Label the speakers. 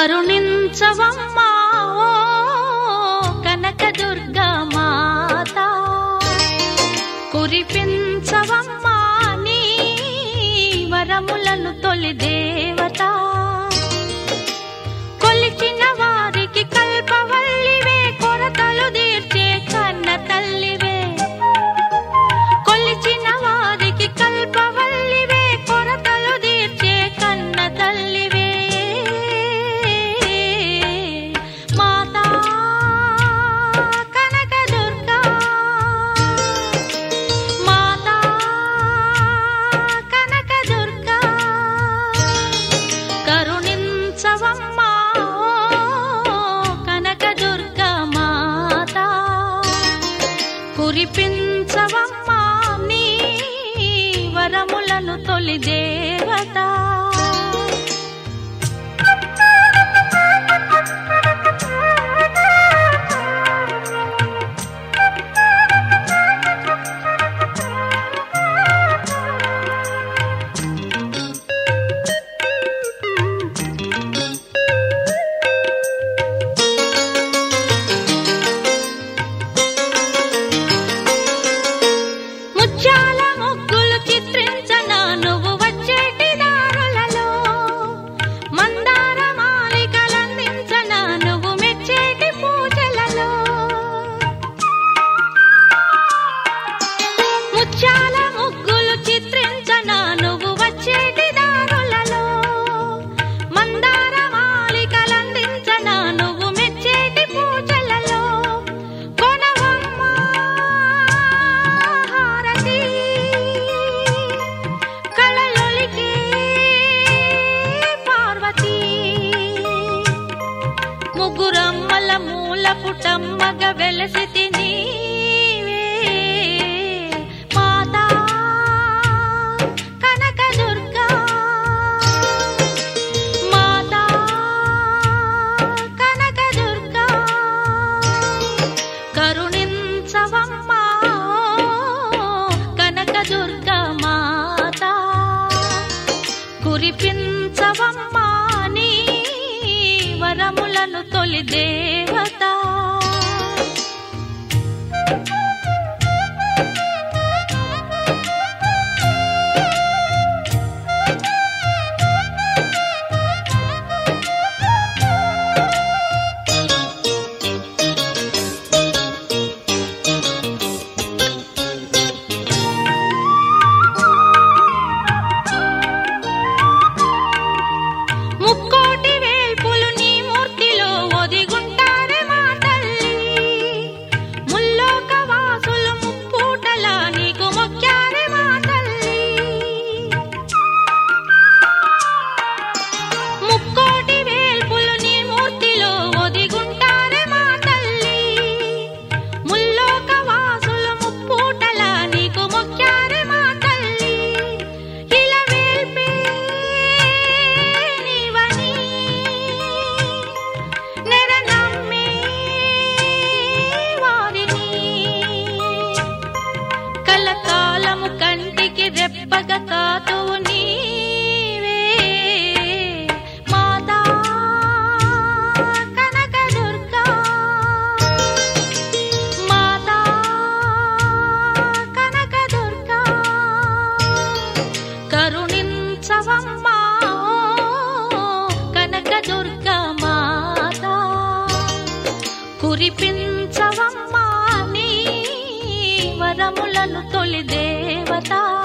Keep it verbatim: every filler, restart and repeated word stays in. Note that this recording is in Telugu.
Speaker 1: కరుణించవమ్మా ఓ కనకదుర్గా మాత, కురిపించవమ్మా నీ వరములను తొలి దేవత. కొలిచిన వారికి కల్పవల్లివే, కొరతలు తీర్చే కన్న తల్లివే. కొలిచిన వారికి కల్పవల్లివే, కొరతలు తీర్చే కన్న తల్లివే. మాతా కనకదుర్గా, మాతా కనకదుర్గా, కరుణించవమ్మా కనకదుర్గా మాత, కురిపించవమ్మా నీ వరములను తొలి దేవత. ముత్యాల ముగ్గులు చిత్రించనా నువ్వు వచ్చేటి దారులలో, మందార మాలికలందించనా నువ్వు మెచ్చేటి పూజలలో. ముత్యాల ముగ్గులు చిత్రించనా నువ్వు వచ్చేటి దారులలో, మందార మాలికలందించనా నువ్వు మెచ్చేటి పూజలలో. కొనవమ్మా హారతి, కళలొలికే పార్వతీ, ముగ్గురమ్మల మూల పుటమ్మగ వెలసితి నీవే. మాతా కనకదుర్గా, మాతా కనకదుర్గా, కరుణించవమ్మా కనకదుర్గా మాత, కురిపించవమ్మా నీ వరములను తొలి దేవత. ముక్కోటి వేల్పులు నీ మూర్తిలో ఒదిగుంటారే మా తల్లి, ముల్లోక వాసులు ముప్పూటలా నీకు మొక్కారే మా తల్లి. ముక్కోటి వేల్పులు నీ మూర్తిలో ఒదిగుంటారే మా తల్లి, ముల్లోక వాసులు ముప్పూటలా నీకు మొక్కారే మా తల్లి. ఇలా వేల్పే నీవని నెర నమ్మే వారిని, కలకాలము కంటికి రెప్పగా కాతువు నీవే. మాతా కనకదుర్గా, మాతా కనకదుర్గా, కరుణించవమ్మా కనకదుర్గా మాత, కురిపించవమ్మా నీ వరములను తొలి దేవత.